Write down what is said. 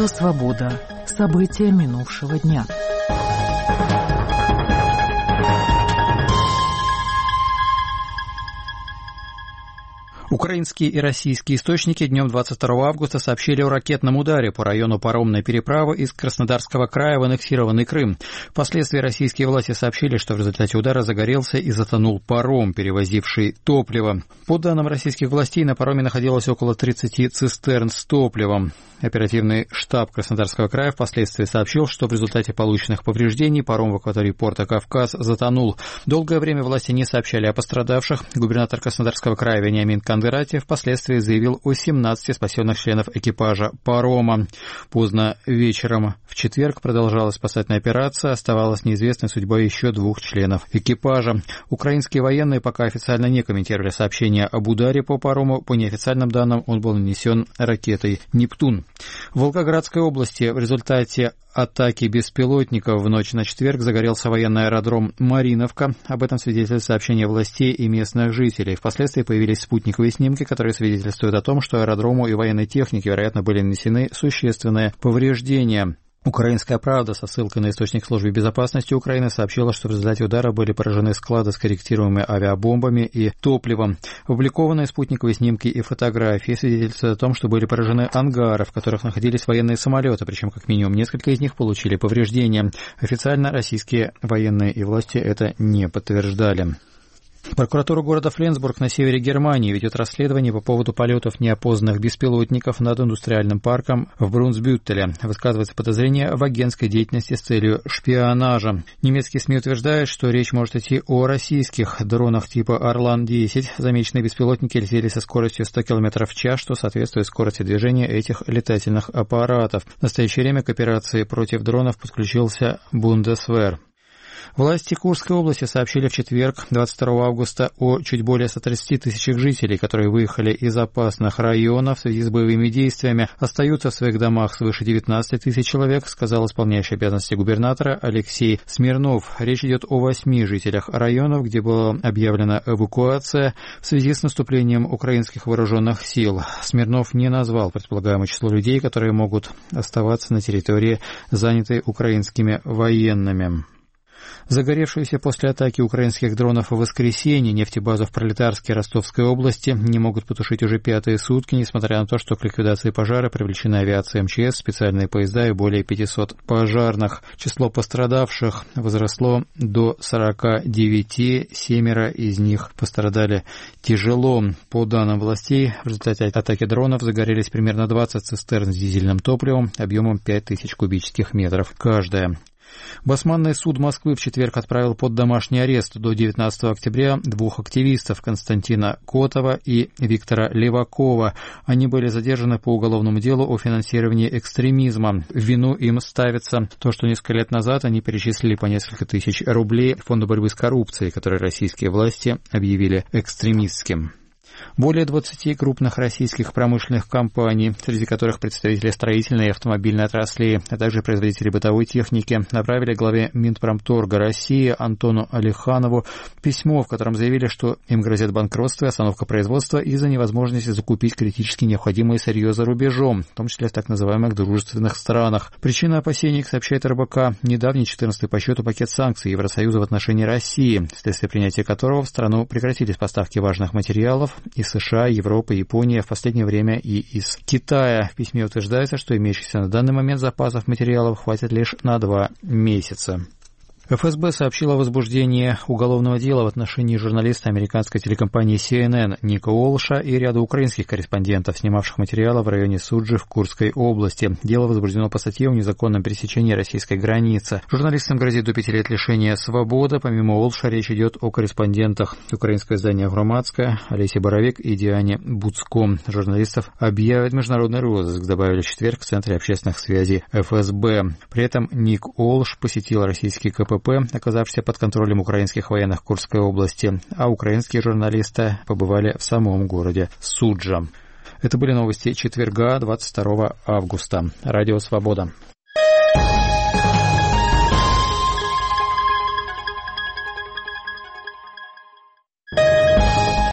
Радио «Свобода». События минувшего дня. Украинские и российские источники днем 22 августа сообщили о ракетном ударе по району паромной переправы из Краснодарского края в аннексированный Крым. Впоследствии российские власти сообщили, что в результате удара загорелся и затонул паром, перевозивший топливо. По данным российских властей, на пароме находилось около 30 цистерн с топливом. Оперативный штаб Краснодарского края впоследствии сообщил, что в результате полученных повреждений паром в акватории порта Кавказ затонул. Долгое время власти не сообщали о пострадавших. Губернатор Краснодарского края Вениамин Кондратьев впоследствии заявил о 17 спасенных членов экипажа парома. Поздно вечером в четверг продолжалась спасательная операция. Оставалась неизвестной судьба еще 2 членов экипажа. Украинские военные пока официально не комментировали сообщения об ударе по парому. По неофициальным данным, он был нанесен ракетой «Нептун». В Волгоградской области в результате атаки беспилотников в ночь на четверг загорелся военный аэродром Мариновка. Об этом свидетельствует сообщение властей и местных жителей. Впоследствии появились спутниковые снимки, которые свидетельствуют о том, что аэродрому и военной технике, вероятно, были нанесены существенные повреждения. «Украинская правда» со ссылкой на источник службы безопасности Украины сообщила, что в результате удара были поражены склады с корректируемыми авиабомбами и топливом. Опубликованные спутниковые снимки и фотографии свидетельствуют о том, что были поражены ангары, в которых находились военные самолеты, причем как минимум несколько из них получили повреждения. Официально российские военные и власти это не подтверждали. Прокуратура города Фленсбург на севере Германии ведет расследование по поводу полетов неопознанных беспилотников над индустриальным парком в Брунсбютеле. Высказывается подозрение в агентской деятельности с целью шпионажа. Немецкие СМИ утверждают, что речь может идти о российских дронах типа «Орлан-10». Замеченные беспилотники летели со скоростью 100 км в час, что соответствует скорости движения этих летательных аппаратов. В настоящее время к операции против дронов подключился Бундесвер. Власти Курской области сообщили в четверг, 22 августа, о чуть более 130 тысячах жителей, которые выехали из опасных районов в связи с боевыми действиями. Остаются в своих домах свыше 19 тысяч человек, сказал исполняющий обязанности губернатора Алексей Смирнов. Речь идет о 8 жителях районов, где была объявлена эвакуация в связи с наступлением украинских вооруженных сил. Смирнов не назвал предполагаемое число людей, которые могут оставаться на территории, занятой украинскими военными. Загоревшуюся после атаки украинских дронов в воскресенье нефтебазу в Пролетарске Ростовской области не могут потушить уже 5-е сутки, несмотря на то, что к ликвидации пожара привлечена авиация МЧС, специальные поезда и более 500 пожарных. Число пострадавших возросло до 49, 7 из них пострадали тяжело. По данным властей, в результате атаки дронов загорелись примерно 20 цистерн с дизельным топливом объемом 5000 кубических метров каждая. Басманный суд Москвы в четверг отправил под домашний арест до 19 октября 2 активистов Константина Котова и Виктора Левакова. Они были задержаны по уголовному делу о финансировании экстремизма. В вину им ставится то, что несколько лет назад они перечислили по несколько тысяч рублей Фонду борьбы с коррупцией, который российские власти объявили экстремистским. Более 20 крупных российских промышленных компаний, среди которых представители строительной и автомобильной отраслей, а также производители бытовой техники, направили главе Минпромторга России Антону Алиханову письмо, в котором заявили, что им грозит банкротство и остановка производства из-за невозможности закупить критически необходимое сырье за рубежом, в том числе в так называемых дружественных странах. Причина опасений, сообщает РБК, недавний 14-й по счету пакет санкций Евросоюза в отношении России, вследствие принятия которого в страну прекратились поставки важных материалов из США, Европы, Японии, в последнее время и из Китая. В письме утверждается, что имеющихся на данный момент запасов материалов хватит лишь на 2 месяца. ФСБ сообщила о возбуждении уголовного дела в отношении журналиста американской телекомпании CNN Ника Уолша и ряда украинских корреспондентов, снимавших материалы в районе Суджи в Курской области. Дело возбуждено по статье о незаконном пересечении российской границы. Журналистам грозит до 5 лет лишения свободы. Помимо Уолша речь идет о корреспондентах украинского издания «Громадское» Олесе Боровик и Диане Буцко. Журналистов объявят международный розыск, добавили в четверг в Центре общественных связей ФСБ. При этом Ник Уолш посетил российский КПП, оказавшийся под контролем украинских военных в Курской области, а украинские журналисты побывали в самом городе Суджа. Это были новости четверга, 22 августа. Радио «Свобода».